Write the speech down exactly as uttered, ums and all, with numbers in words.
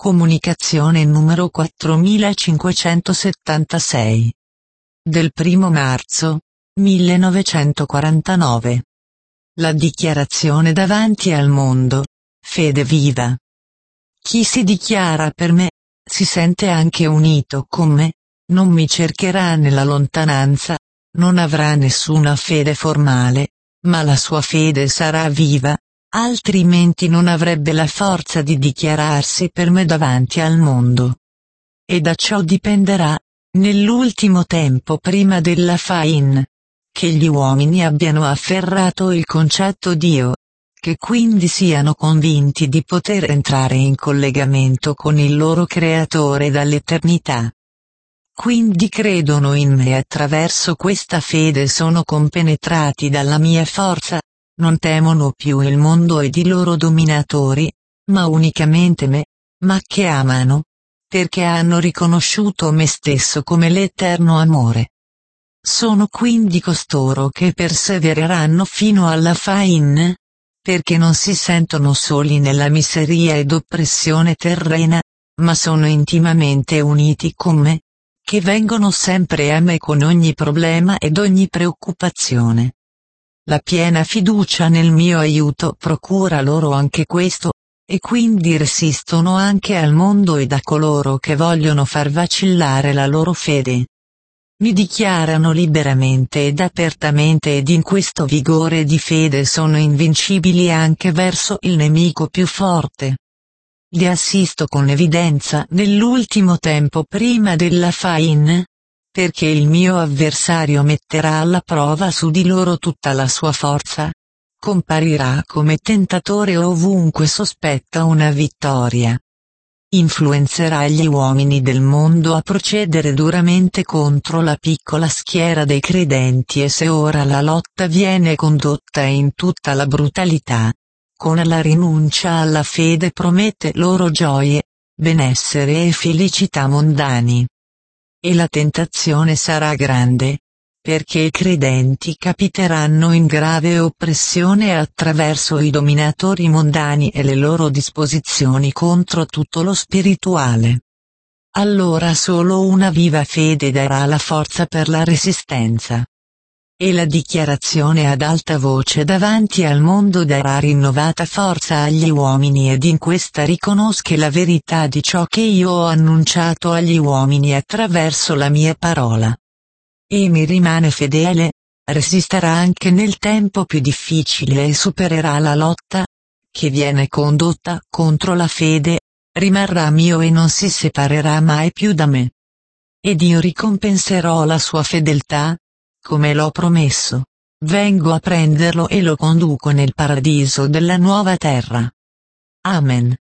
Comunicazione numero quattromilacinquecentosettantasei. Del primo marzo, millenovecentoquarantanove. La dichiarazione davanti al mondo. Fede viva. Chi si dichiara per me, si sente anche unito con me, non mi cercherà nella lontananza, non avrà nessuna fede formale, ma la sua fede sarà viva, altrimenti non avrebbe la forza di dichiararsi per me davanti al mondo. E da ciò dipenderà, nell'ultimo tempo prima della fin, che gli uomini abbiano afferrato il concetto Dio, che quindi siano convinti di poter entrare in collegamento con il loro Creatore dall'eternità. Quindi credono in me e attraverso questa fede sono compenetrati dalla mia forza, non temono più il mondo ed i loro dominatori, ma unicamente me, ma che amano, perché hanno riconosciuto me stesso come l'eterno amore. Sono quindi costoro che persevereranno fino alla fin, perché non si sentono soli nella miseria ed oppressione terrena, ma sono intimamente uniti con me, che vengono sempre a me con ogni problema ed ogni preoccupazione. La piena fiducia nel mio aiuto procura loro anche questo, e quindi resistono anche al mondo ed a coloro che vogliono far vacillare la loro fede. Mi dichiarano liberamente ed apertamente ed in questo vigore di fede sono invincibili anche verso il nemico più forte. Li assisto con evidenza nell'ultimo tempo prima della fin, perché il mio avversario metterà alla prova su di loro tutta la sua forza, comparirà come tentatore ovunque sospetta una vittoria. Influenzerà gli uomini del mondo a procedere duramente contro la piccola schiera dei credenti e se ora la lotta viene condotta in tutta la brutalità, con la rinuncia alla fede promette loro gioie, benessere e felicità mondani. E la tentazione sarà grande, perché i credenti capiteranno in grave oppressione attraverso i dominatori mondani e le loro disposizioni contro tutto lo spirituale. Allora solo una viva fede darà la forza per la resistenza. E la dichiarazione ad alta voce davanti al mondo darà rinnovata forza agli uomini ed in questa riconosche la verità di ciò che io ho annunciato agli uomini attraverso la mia parola. E mi rimane fedele, resisterà anche nel tempo più difficile e supererà la lotta, che viene condotta contro la fede, rimarrà mio e non si separerà mai più da me. Ed io ricompenserò la sua fedeltà, come l'ho promesso, vengo a prenderlo e lo conduco nel paradiso della nuova terra. Amen.